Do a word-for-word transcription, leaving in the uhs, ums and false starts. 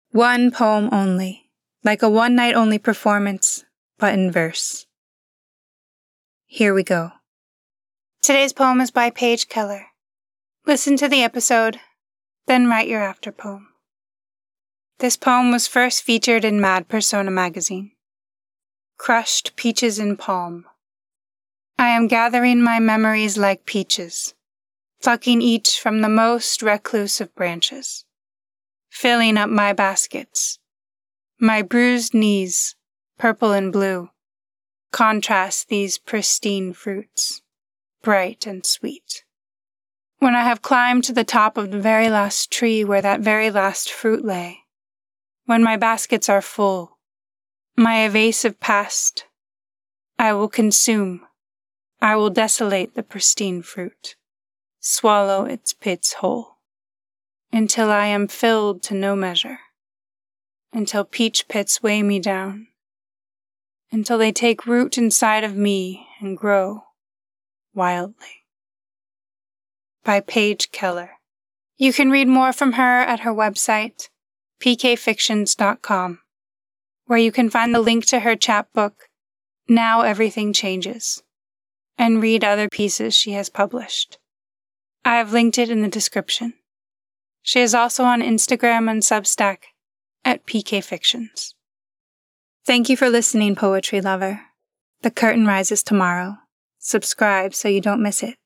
One poem only, like a one-night-only performance, but in verse. Here we go. Today's poem is by Paige Keller. Listen to the episode, then write your after poem. This poem was first featured in Mad Persona magazine. Crushed peaches in palm. I am gathering my memories like peaches, plucking each from the most recluse of branches, filling up my baskets. My bruised knees, purple and blue, contrast these pristine fruits, bright and sweet. When I have climbed to the top of the very last tree where that very last fruit lay, when my baskets are full, my evasive past, I will consume, I will desolate the pristine fruit, swallow its pits whole, until I am filled to no measure, until peach pits weigh me down, until they take root inside of me and grow wildly. By Paige Keller. You can read more from her at her website, p k fictions dot com, where you can find the link to her chapbook, Now Everything Changes, and read other pieces she has published. I have linked it in the description. She is also on Instagram and Substack at p k fictions. Thank you for listening, poetry lover. The curtain rises tomorrow. Subscribe so you don't miss it.